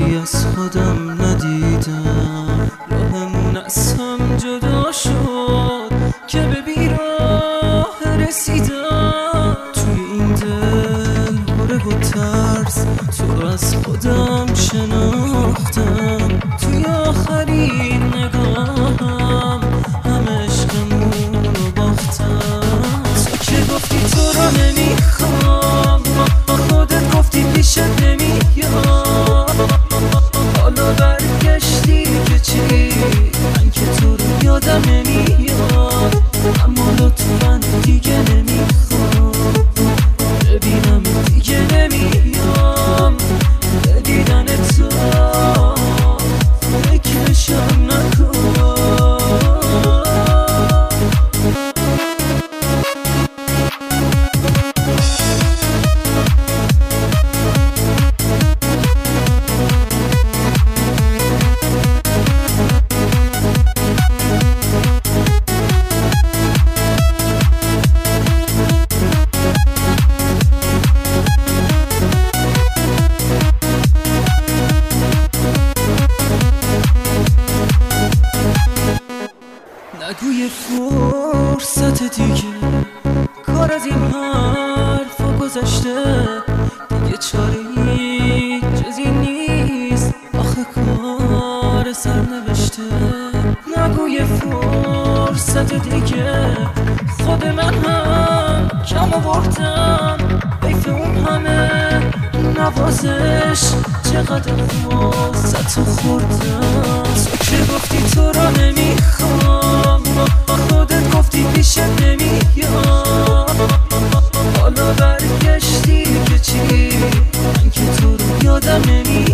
از خودم ندیدم، راهمون از هم جدا شد که به بیراه رسیدم. توی این دل باره و ترس تو رو از خودم شناختم. توی آخرین نگاهم همه عشقمون رو باختم. تو که گفتی تو رو نمیخوام، با خودت گفتی پیشت نمیاد، حالا برگشتی که چی؟ من که تو رو یادم نمیاد، اما لطفاً دیگه نمیخوام ببینم، دیگه نمیام به دیدن تو، فکرشم نکن. نگوی فرصت دیگه، کار از این حرفا گذشته، دیگه چاری جز این نیست، آخه کار سرنوشته. نگوی فرصت دیگه، خود من هم کم آوردم، حیف اون همه نوازش چقدر واسه خوردم. تو که گفتی تو رو نمیخوام، با خودت گفتی پیشت نمیاد، حالا برگشتی که چی؟ من که تو رو یادم نمیاد.